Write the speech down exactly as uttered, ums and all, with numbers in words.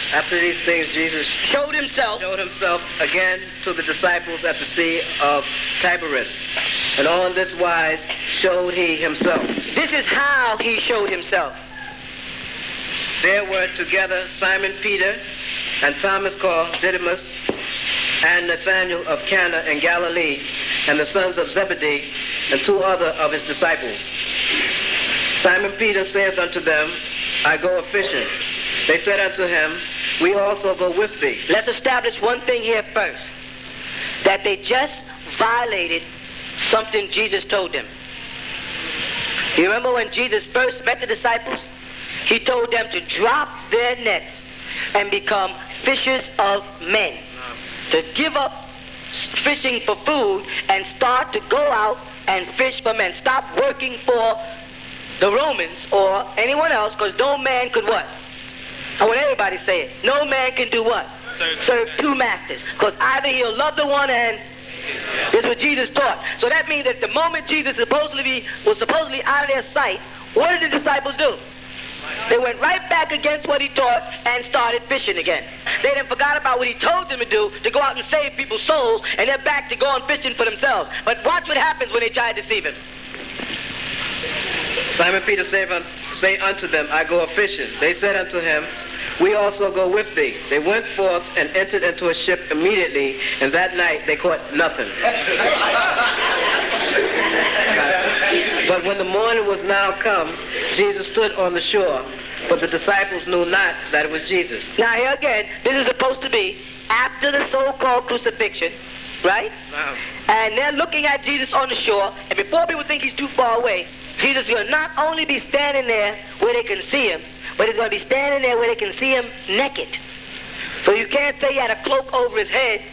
After these things, Jesus showed himself showed himself again to the disciples at the Sea of Tiberias. And on this wise showed he himself. This is how he showed himself. There were together Simon Peter and Thomas called Didymus, and Nathanael of Cana in Galilee, and the sons of Zebedee, and two other of his disciples. Simon Peter saith unto them, I go a-fishing. They said unto him, we also go with thee. Let's establish one thing here first, that they just violated something Jesus told them. You remember when Jesus first met the disciples? He told them to drop their nets and become fishers of men. To give up fishing for food and start to go out and fish for men. Stop working for the Romans or anyone else, because no man could what? I want everybody to say it. No man can do what? Serve, Serve two masters. Because either he'll love the one and this is what Jesus taught. So that means that the moment Jesus supposedly was supposedly out of their sight, what did the disciples do? They went right back against what he taught and started fishing again. They then forgot about what he told them to do, to go out and save people's souls, and they're back to going fishing for themselves. But watch what happens when they try to deceive him. Simon Peter said say unto them, I go a-fishing. They said unto him, we also go with thee. They went forth and entered into a ship immediately, and that night they caught nothing. But when the morning was now come, Jesus stood on the shore, but the disciples knew not that it was Jesus. Now here again, this is supposed to be after the so-called crucifixion, right? Wow. And they're looking at Jesus on the shore, and before people think he's too far away, Jesus is going to not only be standing there where they can see him, but he's going to be standing there where they can see him naked. So you can't say he had a cloak over his head